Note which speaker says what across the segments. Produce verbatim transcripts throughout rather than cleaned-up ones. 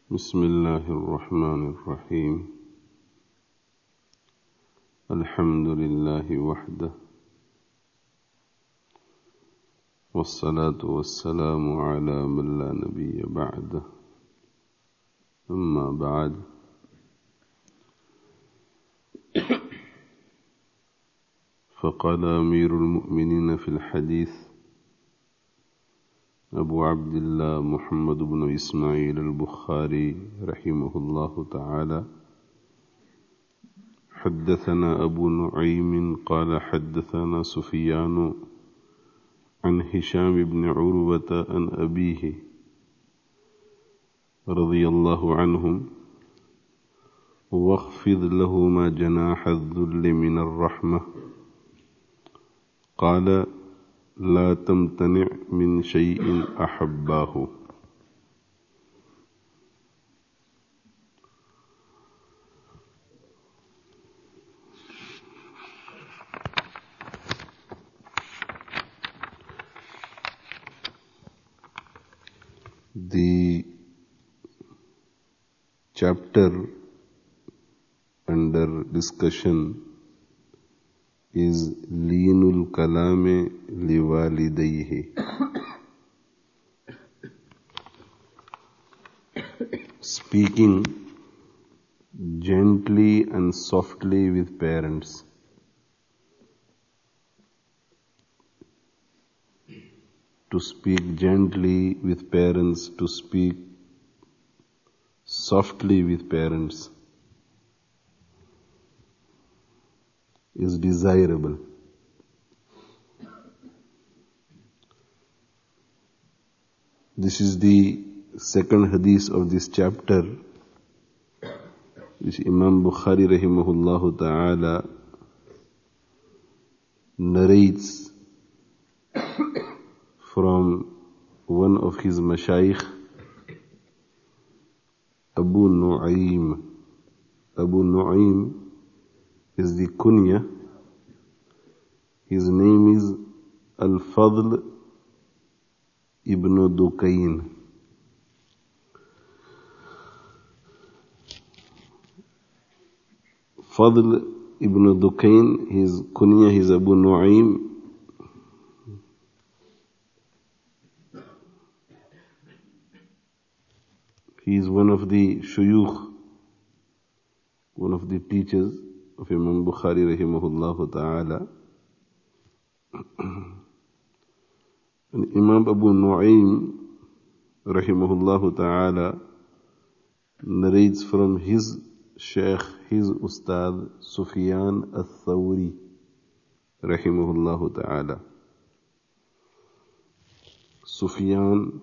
Speaker 1: بسم الله الرحمن الرحيم الحمد لله وحده والصلاة والسلام على من لا نبي بعده أما بعد فقال أمير المؤمنين في الحديث أبو عبد الله محمد بن إسماعيل البخاري رحمه الله تعالى حدثنا أبو نعيم قال حدثنا سفيان عن هشام بن عروة عن أبيه رضي الله عنهم واخفض لهما جناح الذل من الرحمة قال لا تمتنع من شيء أحباه. The chapter under discussion is Leenul Kalame Liwalidayhi, speaking gently and softly with parents. To speak gently with parents, to speak softly with parents is desirable. This is the second hadith of this chapter, which Imam Bukhari rahimahullah ta'ala narrates from one of his mashayikh, Abu Nu'aym. Abu Nu'aym is the kunya. His name is Al-Fadl ibn Dukayn. Fadl ibn Dukayn, his kunya, his Abu Nu'aym. He is one of the shuyukh, one of the teachers of Imam Bukhari rahimahullah ta'ala. And Imam Abu Nu'aym rahimahullah ta'ala narrates from his sheikh, his ustad, Sufyan al-Thawri rahimahullah ta'ala. Sufyan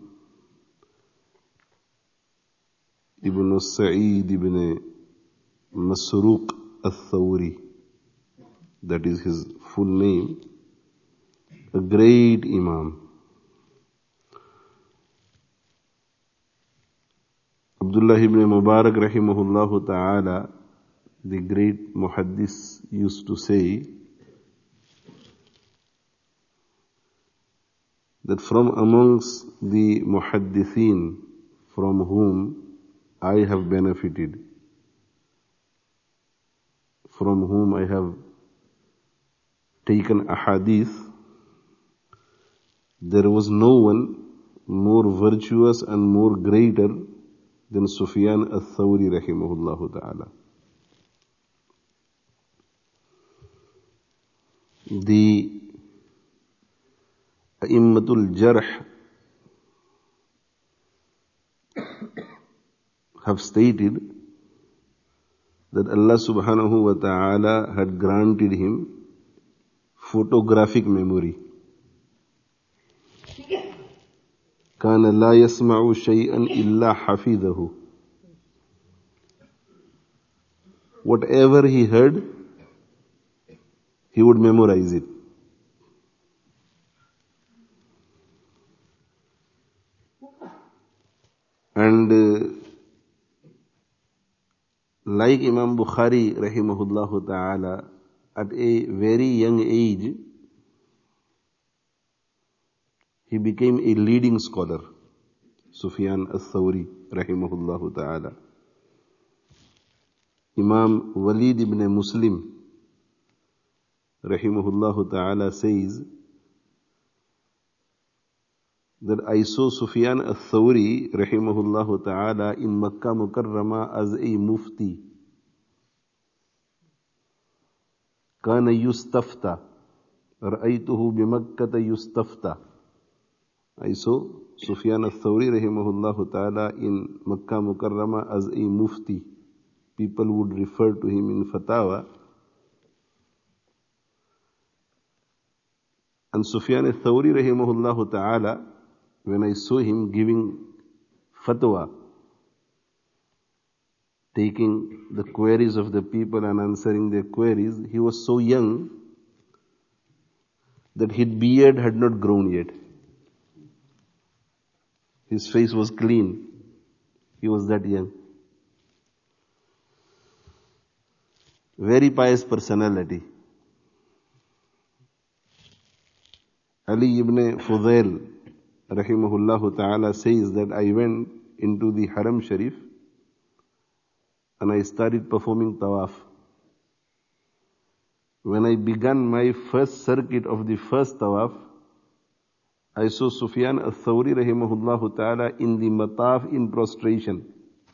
Speaker 1: ibn Sa'id ibn Masruq al-Thawri, that is his full name, a great imam. Abdullah ibn Mubarak rahimahullah ta'ala, the great muhaddis, used to say that from amongst the muhaddithin from whom I have benefited, from whom I have taken ahadith, there was no one more virtuous and more greater than Sufyan al-Thawri rahimahullah ta'ala. The A'immatul Jarh have stated that Allah subhanahu wa ta'ala had granted him photographic memory. كان لا يسمع شيئا إلا حفظه. Whatever he heard, he would memorize it. And uh, like Imam Bukhari rahimahullah ta'ala, at a very young age, he became a leading scholar. Sufyan al-Thawri rahimahullah ta'ala. Imam Walid ibn Muslim rahimahullah ta'ala says that I saw Sufyan al-Thawri rahimahullah ta'ala in Makkah Mukarrama as a mufti. Kana yustafta. Ra'aytuhu bimakkata yustafta. I saw Sufyan al-Thawri rahimahullah ta'ala in Makkah Mukarrama as a mufti. People would refer to him in fatawa. And Sufyan al-Thawri rahimahullah ta'ala, when I saw him giving fatwa, taking the queries of the people and answering their queries, he was so young that his beard had not grown yet. His face was clean. He was that young. Very pious personality. Ali ibn Fudail rahimahullah ta'ala says that I went into the Haram Sharif and I started performing tawaf. When I began my first circuit of the first tawaf, I saw Sufyan al-Thawri rahimahullah ta'ala in the mataf in prostration.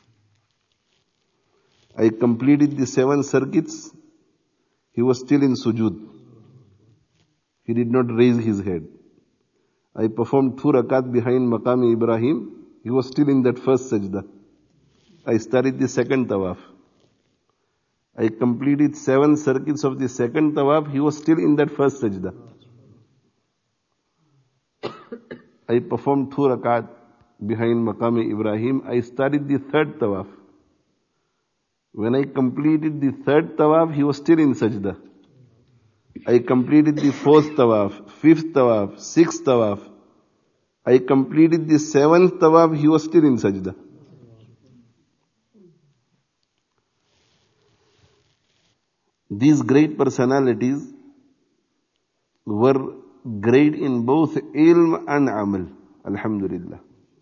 Speaker 1: I completed the seven circuits. He was still in sujood. He did not raise his head. I performed two rakat behind Maqam Ibrahim. He was still in that first sajda. I started the second tawaf. I completed seven circuits of the second tawaf. He was still in that first sajda. I performed two rakat behind Maqam Ibrahim. I started the third tawaf. When I completed the third tawaf, he was still in sajda. I completed the fourth tawaf, fifth tawaf, sixth tawaf. I completed the seventh tawaf, he was still in sajda. These great personalities were great in both ilm and amal. Alhamdulillah.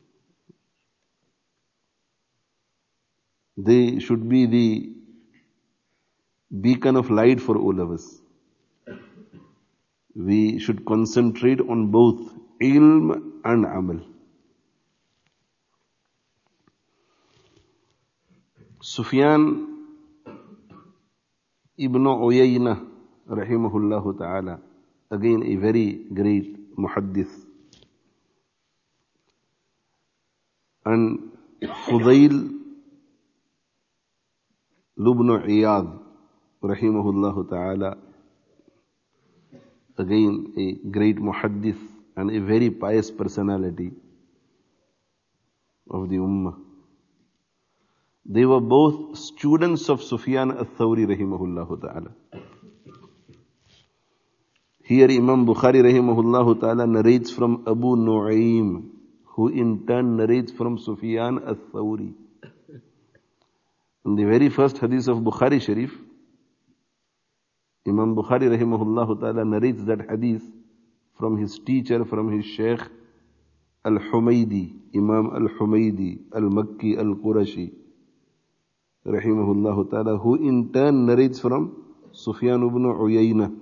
Speaker 1: They should be the beacon of light for all of us. We should concentrate on both ilm and amal. Sufyan ibn Uyayna rahimahullah ta'ala, again a very great muhaddith. And Fudail ibn Iyad rahimahullah ta'ala, again a great muhaddith and a very pious personality of the ummah. They were both students of Sufyan al-Thawri rahimahullah ta'ala. Here Imam Bukhari rahimahullah ta'ala narrates from Abu Nu'aym, who in turn narrates from Sufyan al-Thawri. In the very first hadith of Bukhari Sharif, Imam Bukhari rahimahullah ta'ala narrates that hadith from his teacher, from his Shaykh Al-Humaydi, Imam Al-Humaydi, Al-Makki Al-Qurashi rahimahullah ta'ala, who in turn narrates from Sufyan ibn Uyayna.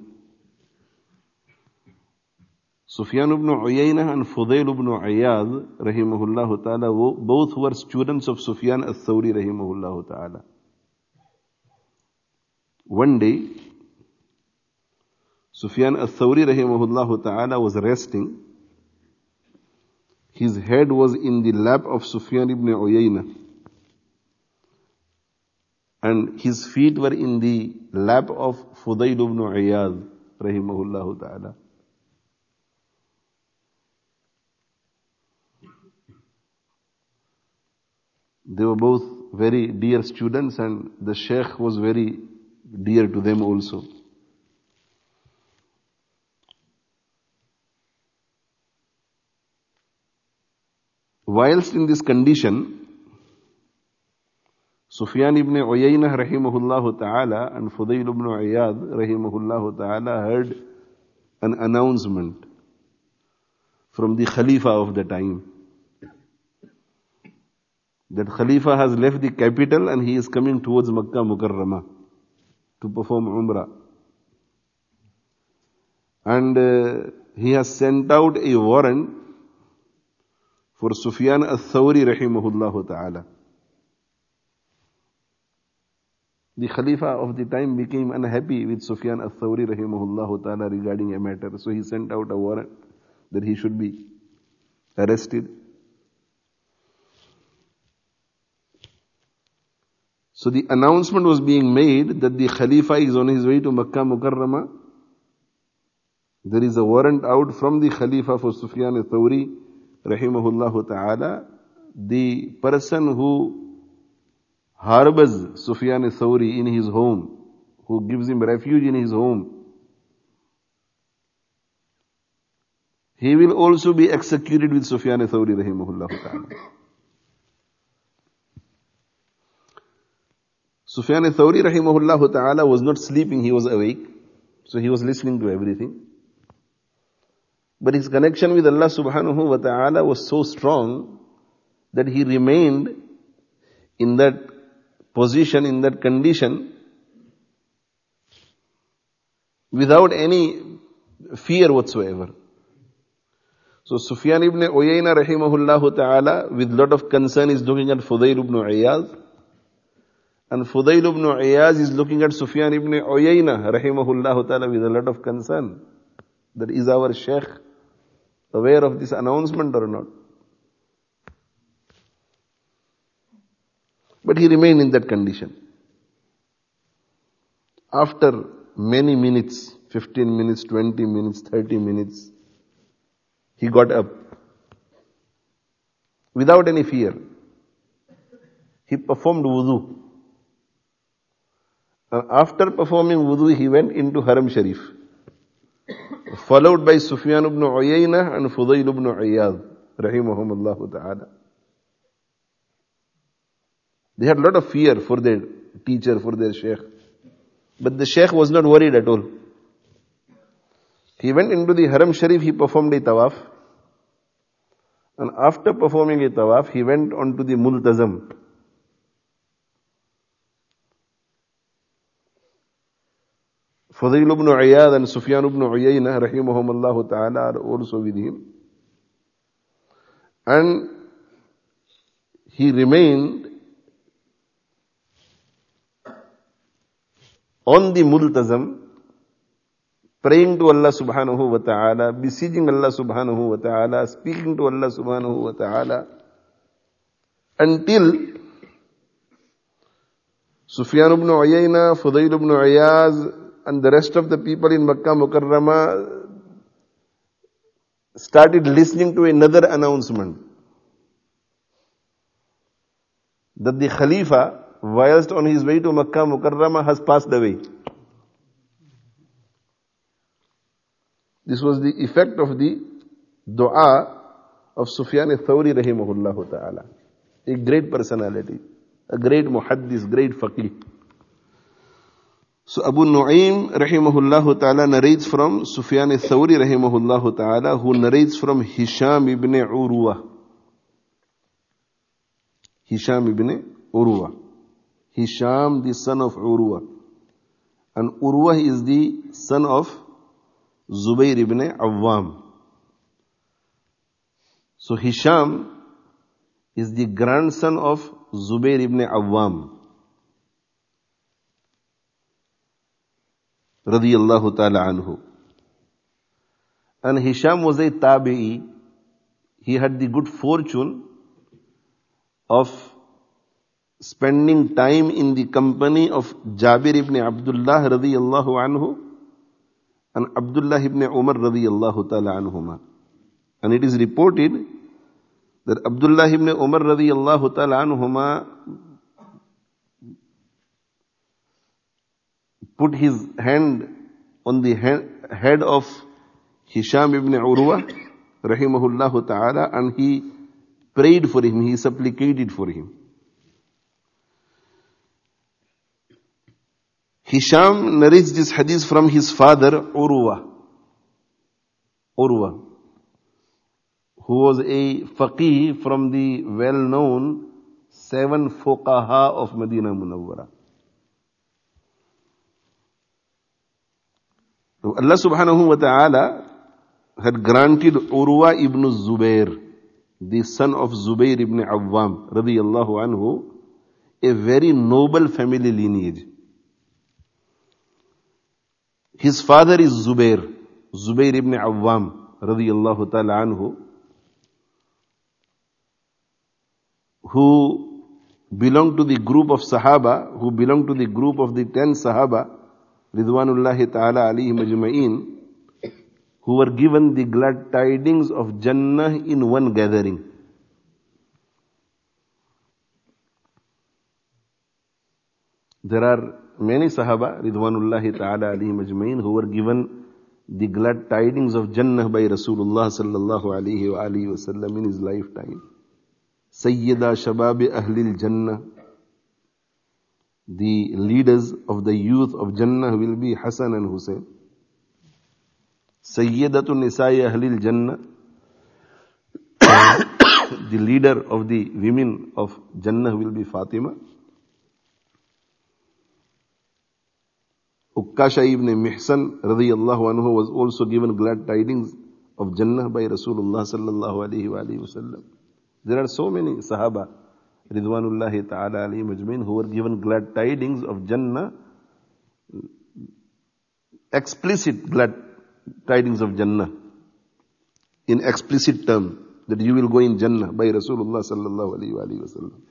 Speaker 1: Sufyan ibn Uyayna and Fudail ibn Iyad rahimahullah ta'ala both were students of Sufyan al-Thawri rahimahullah ta'ala. One day, Sufyan al-Thawri rahimahullah ta'ala was resting. His head was in the lap of Sufyan ibn Uyayna, and his feet were in the lap of Fudail ibn Iyad rahimahullah ta'ala. They were both very dear students, and the Shaykh was very dear to them also. Whilst in this condition, Sufyan ibn Uyayna rahimahullah ta'ala and Fudail ibn Iyad rahimahullah ta'ala heard an announcement from the Khalifa of the time. that Khalifa has left the capital and he is coming towards Makkah Mukarramah to perform Umrah. And uh, he has sent out a warrant for Sufyan al-Thawri rahimahullah ta'ala. The Khalifa of the time became unhappy with Sufyan al-Thawri rahimahullah ta'ala regarding a matter. So he sent out a warrant that he should be arrested. So the announcement was being made that the Khalifa is on his way to Makkah Mukarramah. There is a warrant out from the Khalifa for Sufyan al-Thawri rahimahullah ta'ala. The person who harbors Sufyan al-Thawri in his home, who gives him refuge in his home, he will also be executed with Sufyan al-Thawri rahimahullah ta'ala. Sufyan al-Thawri rahimahullah ta'ala was not sleeping, he was awake. So he was listening to everything. But his connection with Allah subhanahu wa ta'ala was so strong that he remained in that position, in that condition, without any fear whatsoever. So Sufyan ibn Uyayna rahimahullah ta'ala, with lot of concern, is looking at Fudayl ibn Iyaz. And Fudayl ibn Iyaz is looking at Sufyan ibn Uyayna rahimahullah ta'ala with a lot of concern. That is our Shaykh aware of this announcement or not? But he remained in that condition. After many minutes, fifteen minutes, twenty minutes, thirty minutes, he got up without any fear. He performed wudu. And after performing wudu, he went into Haram Sharif, followed by Sufyan ibn Uyayna and Fudayl ibn Iyad, rahimahumullah ta'ala. They had a lot of fear for their teacher, for their sheikh. But the sheikh was not worried at all. He went into the Haram Sharif, he performed a tawaf. And after performing a tawaf, he went on to the Multazam. Fudayl ibn Iyad and Sufyan ibn Uyayna rahimahumullah ta'ala are also with him. And he remained on the Multazam, praying to Allah subhanahu wa ta'ala, beseeching Allah subhanahu wa ta'ala, speaking to Allah subhanahu wa ta'ala, until Sufyan ibn Uyayna, Fudayl ibn Iyaz, and the rest of the people in Makkah Mukarramah started listening to another announcement. That the Khalifa, whilst on his way to Makkah Mukarramah, has passed away. This was the effect of the dua of Sufyan al-Thawri rahimahullah ta'ala. A great personality, a great muhaddis, great faqih. So Abu Nu'aym rahimahullah ta'ala narrates from Sufyan al-Thawri rahimahullah ta'ala, who narrates from Hisham ibn Urwa. Hisham ibn Urwa. Hisham, the son of Urwa. And Urwa is the son of Zubayr ibn Awwam. So Hisham is the grandson of Zubayr ibn Awwam, radiyallahu ta'ala anhu. And Hisham was a tabi'i. He had the good fortune of spending time in the company of Jabir ibn Abdullah radiyallahu anhu and Abdullah ibn Umar radiyallahu ta'ala anhuma. And it is reported that Abdullah ibn Umar radiyallahu ta'ala anhuma put his hand on the head of Hisham ibn Urwa rahimahullah ta'ala, and he prayed for him, he supplicated for him. Hisham narrates this hadith from his father Urwa. Urwa, who was a faqih from the well-known seven fuqaha of Medina Munawwara. Allah subhanahu wa ta'ala had granted Urwa ibn Zubair, the son of Zubair ibn Awwam, radiyallahu anhu, a very noble family lineage. His father is Zubair, Zubair ibn Awwam, radiyallahu ta'ala anhu, who belonged to the group of Sahaba, who belonged to the group of the ten Sahaba, Ridwanullahi ta'ala alayhim ajma'in, who were given the glad tidings of Jannah in one gathering. There are many Sahaba, Ridwanullahi ta'ala alayhim ajma'in, who were given the glad tidings of Jannah by Rasulullah sallallahu alayhi wa alihi wa sallam in his lifetime. Sayyida Shababi Ahlil Jannah. The leaders of the youth of Jannah will be Hassan and Hussein. Sayyidatun Nisa'i Ahlil Jannah. The leader of the women of Jannah will be Fatima. Ukkasha ibn Mihsan radiyallahu anhu was also given glad tidings of Jannah by Rasulullah sallallahu alayhi wa alihi wa sallam. There are so many Sahaba, Ridwanullahi ta'ala alayhim ajmain, who were given glad tidings of Jannah, explicit glad tidings of Jannah, in explicit term, that you will go in Jannah by Rasulullah sallallahu alayhi wa alihi wa sallam.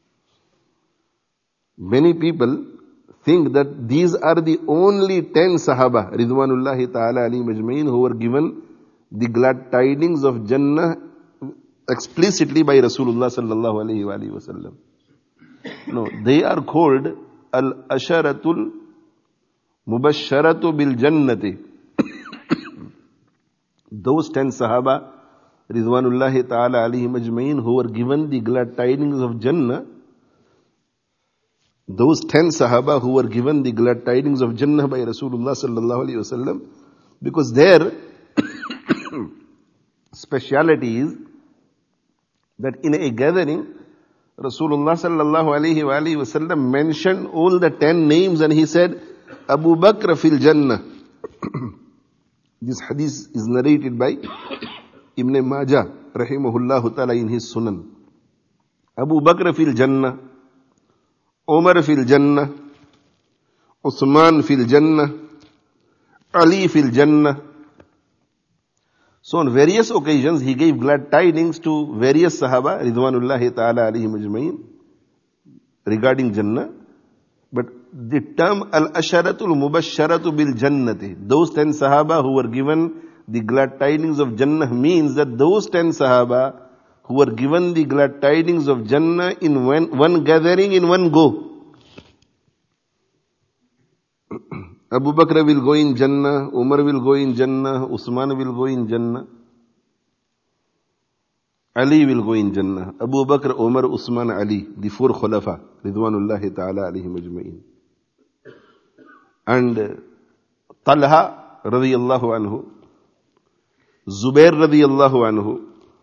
Speaker 1: Many people think that these are the only ten Sahaba, Ridwanullahi ta'ala alayhim ajmain, who were given the glad tidings of Jannah explicitly by Rasulullah sallallahu alayhi wa alihi wa sallam. No, they are called Al-Asharatul Mubasharatu Bil Jannati. Those ten Sahaba, Ridwanullahi ta'ala alayhim ajmain, who were given the glad tidings of Jannah, those ten Sahaba who were given the glad tidings of Jannah by Rasulullah sallallahu alayhi wa sallam, because their speciality is that in a gathering, Rasulullah sallallahu alayhi wa alihi wa sallam mentioned all the ten names and he said, Abu Bakr fil Jannah. This hadith is narrated by Ibn Majah, rahimahullah ta'ala, in his Sunan. Abu Bakr fil Jannah, Umar fil Jannah, Uthman fil Jannah, Ali fil Jannah. So on various occasions he gave glad tidings to various Sahaba, Ridwanullahi ta'ala alayhim ajmain, regarding Jannah. But the term Al-Asharatul Mubasharatu Bil Jannati, those ten Sahaba who were given the glad tidings of Jannah, means that those ten Sahaba who were given the glad tidings of Jannah in one, one gathering, in one go. Abu Bakr will go in Jannah, Umar will go in Jannah, Usman will go in Jannah, Ali will go in Jannah. Abu Bakr, Umar, Usman, Ali, the four Khulafa, Ridwanullahi ta'ala alayhim ajma'in. And Talha radiyallahu anhu, Zubair radiyallahu anhu,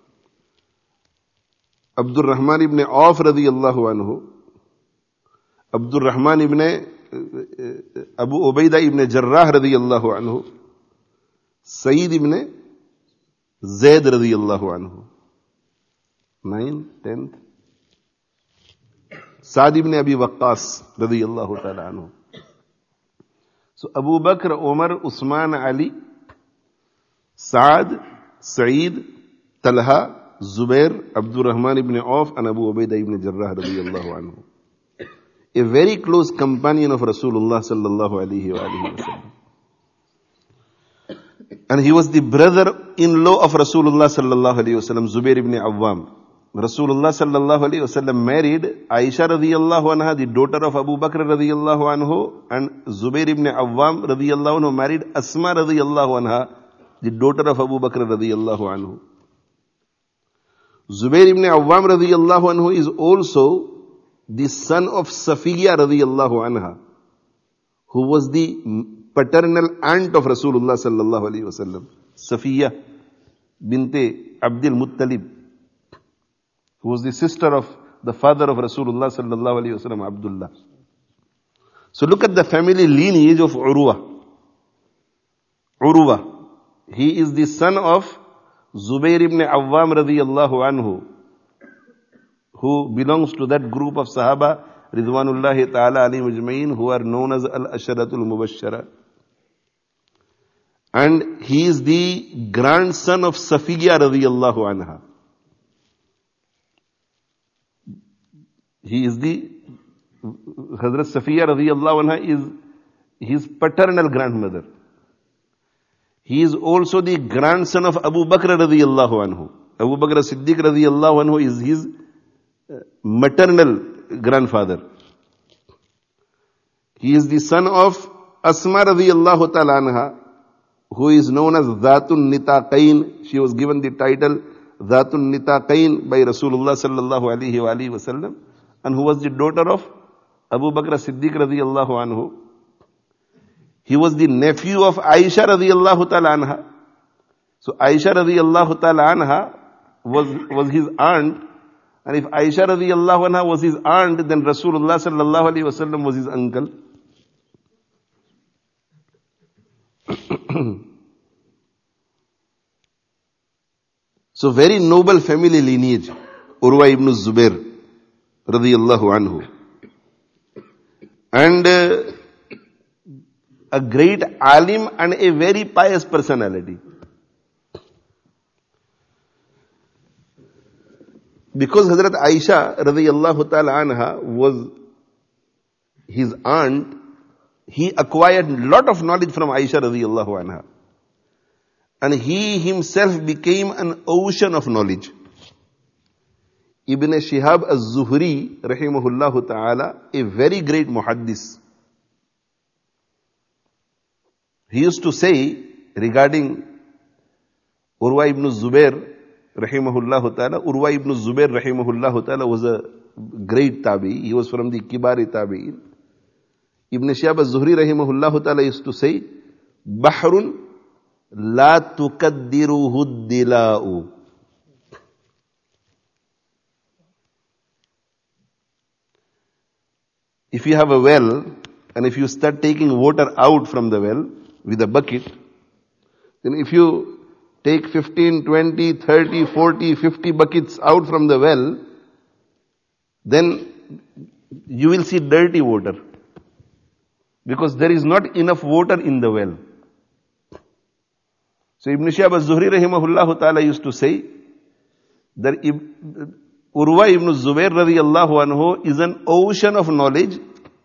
Speaker 1: Abdul Rahman ibn Auf radiyallahu anhu, Abdul Rahman ibn Abu Ubaidah ibn Jarrah radiyallahu anhu, Sayyid ibn Zayd radiyallahu anhu. Nine, tenth. Saad ibn Abi Waqqas radiyallahu ta'ala anhu. So Abu Bakr, Umar, Usman, Ali, Saad, Saeed, Talha, Zubair, Abdul Rahman ibn Auf and Abu Ubaidah ibn Jarrah radiyallahu anhu. A very close companion of Rasulullah sallallahu alayhi wa alihi wa sallam. And he was the brother-in-law of Rasulullah sallallahu alayhi wa sallam, Zubair ibn Awwam. Rasulullah sallallahu alayhi wa sallam married Aisha radiyallahu anha, the daughter of Abu Bakr radiyallahu anhu, and Zubair ibn Awwam radiyallahu anhu married Asma radiyallahu anha, the daughter of Abu Bakr radiyallahu anhu. Zubair ibn Awwam radiyallahu anhu is also the son of Safiya radiyallahu anha, who was the paternal aunt of Rasulullah sallallahu alayhi wa sallam. Safiya binte Abdul Muttalib, who was the sister of the father of Rasulullah sallallahu alayhi wa sallam, Abdullah. So look at the family lineage of Urwa. Urwa. He is the son of Zubair ibn Awwam radiyallahu anhu, who belongs to that group of Sahaba, Ridwanullahi ta'ala alayhim ajma'in, who are known as Al-Asharatul Mubashshara. And he is the grandson of Safiya radiyallahu anha. He is the, Hazrat Safiya radiyallahu anha is his paternal grandmother. He is also the grandson of Abu Bakr radiyallahu anhu. Abu Bakr Siddiq radiyallahu anhu is his maternal grandfather. He is the son of Asma radiyallahu ta'ala anha, who is known as Zatun Nitaqain. She was given the title Zatun Nitaqain by Rasulullah sallallahu alayhi wa alihi wa sallam, and who was the daughter of Abu Bakr Siddiq radiyallahu anhu. He was the nephew of Aisha radiyallahu ta'ala anha. So Aisha radiyallahu ta'ala anha was, was his aunt. And if Aisha radiyallahu anha was his aunt, then Rasulullah sallallahu alayhi wa sallam was his uncle. So very noble family lineage, Urwa ibn Zubair radiyallahu anhu. And uh, a great alim and a very pious personality. Because Hazrat Aisha radiyallahu ta'ala anha was his aunt, he acquired lot of knowledge from Aisha radiyallahu anha. And he himself became an ocean of knowledge. Ibn Shihab az-Zuhri rahimahullahu ta'ala, a very great muhaddis, he used to say regarding Urwa ibn Zubair rahimahullah ta'ala, Urwa ibn Zubair rahimahullah ta'ala was a great tabi. He was from the Kibari tabi'in. Ibn Shihab az-Zuhri rahimahullah ta'ala used to say, Bahrun la tukaddiruhu dila'u. If you have a well, and if you start taking water out from the well with a bucket, then if you take fifteen, twenty, thirty, forty, fifty buckets out from the well, then you will see dirty water. Because there is not enough water in the well. So Ibn Shihab az-Zuhri rahimahullah ta'ala used to say that Urwa ibn Zubair radiyallahu anhu is an ocean of knowledge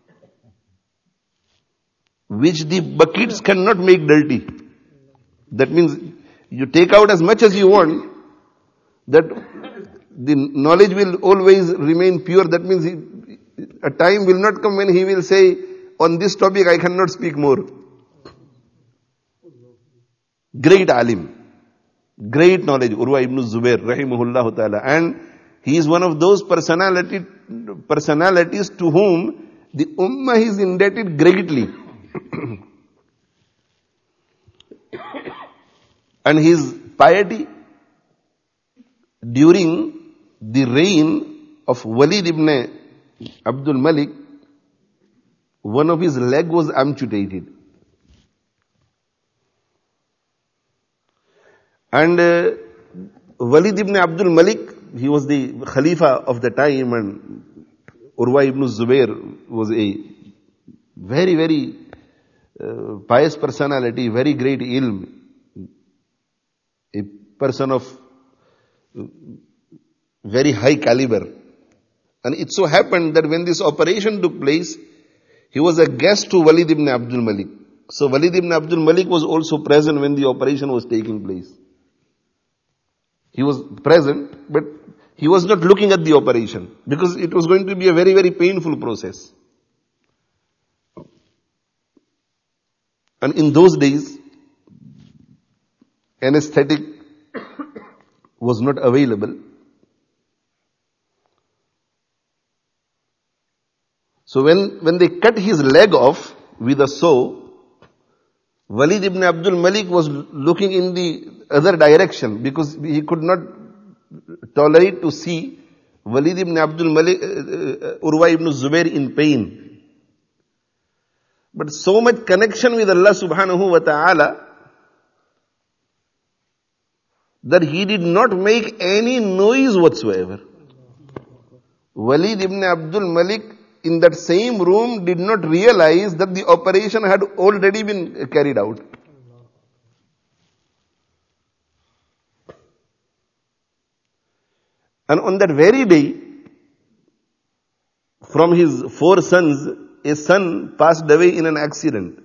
Speaker 1: which the buckets cannot make dirty. That means you take out as much as you want, that the knowledge will always remain pure. That means he, a time will not come when he will say, on this topic I cannot speak more. Great alim, great knowledge, Urwa ibn Zubair rahimahullah ta'ala. And he is one of those personality, personalities to whom the ummah is indebted greatly. And his piety during the reign of Walid ibn Abdul Malik, one of his leg was amputated. And uh, Walid ibn Abdul Malik, he was the Khalifa of the time, and Urwa ibn Zubair was a very, very uh, pious personality, very great ilm, a person of very high caliber. And it so happened that when this operation took place, he was a guest to Walid ibn Abdul Malik. So Walid ibn Abdul Malik was also present when the operation was taking place. He was present, but he was not looking at the operation because it was going to be a very, very painful process. And in those days, anesthetic was not available. So when, when they cut his leg off with a saw, Walid ibn Abdul Malik was looking in the other direction because he could not tolerate to see Walid ibn Abdul Malik, uh, uh, Urwa ibn Zubair in pain. But so much connection with Allah subhanahu wa ta'ala that he did not make any noise whatsoever. Walid ibn Abdul Malik in that same room did not realize that the operation had already been carried out. And on that very day, from his four sons, a son passed away in an accident.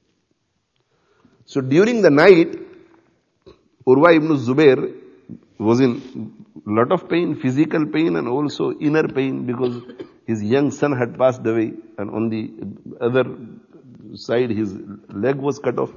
Speaker 1: So during the night, Urwa ibn Zubair was in lot of pain, physical pain and also inner pain, because his young son had passed away and on the other side his leg was cut off.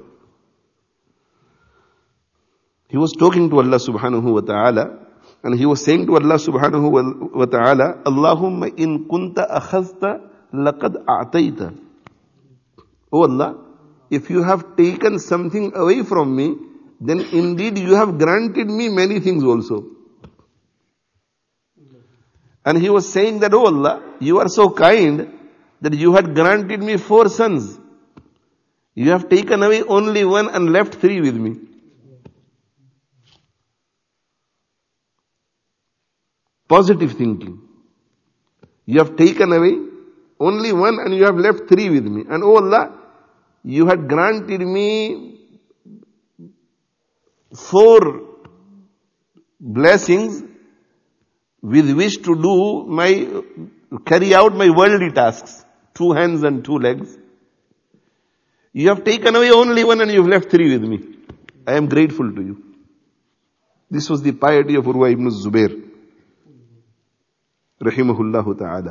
Speaker 1: He was talking to Allah subhanahu wa ta'ala and he was saying to Allah subhanahu wa ta'ala, Allahumma in kunta akhazta laqad a'tayta. Oh Allah, if you have taken something away from me, then indeed you have granted me many things also. And he was saying that, oh Allah, you are so kind that you had granted me four sons. You have taken away only one and left three with me. Positive thinking. You have taken away only one and you have left three with me. And oh Allah, you had granted me four blessings with which to do my, carry out my worldly tasks. Two hands and two legs. You have taken away only one and you have left three with me. I am grateful to you. This was the piety of Urwa ibn Zubair, rahimahullah ta'ala.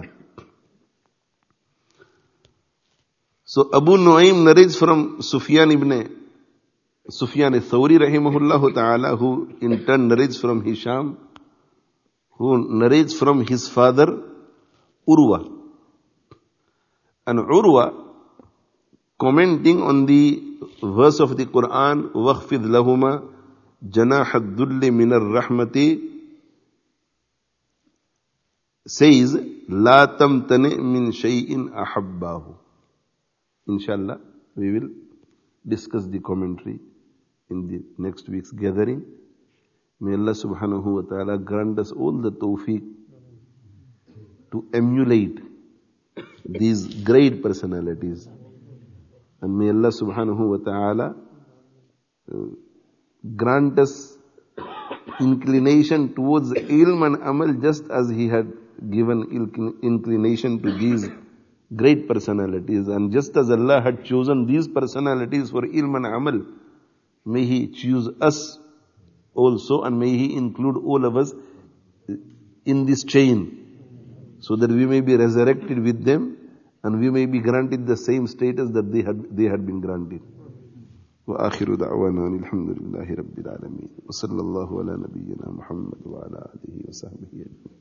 Speaker 1: So Abu Nu'aym narrates from Sufyan ibn Sufyan al-Thawri rahimahullah ta'ala, who in turn narrates from Hisham, who narrates from his father Urwa. And Urwa, commenting on the verse of the Quran, وَخْفِضْ لَهُمَا جَنَاحَ الذُّلِّ مِنَ الرَّحْمَةِ, says, لَا تَمْتَنِئْ مِنْ شَيْءٍ أَحَبَّاهُ. Inshallah, we will discuss the commentary in the next week's gathering. May Allah subhanahu wa ta'ala grant us all the tawfiq to emulate these great personalities. And may Allah subhanahu wa ta'ala uh, grant us inclination towards ilm and amal, just as He had given inclination to these great personalities. And just as Allah had chosen these personalities for ilm and amal, may He choose us also, and may He include all of us in this chain, so that we may be resurrected with them and we may be granted the same status that they had, they had been granted. وآخر دعوانا الحمد لله رب العالمين وصلى الله على نبينا محمد وعلى آله وصحبه أجمعين.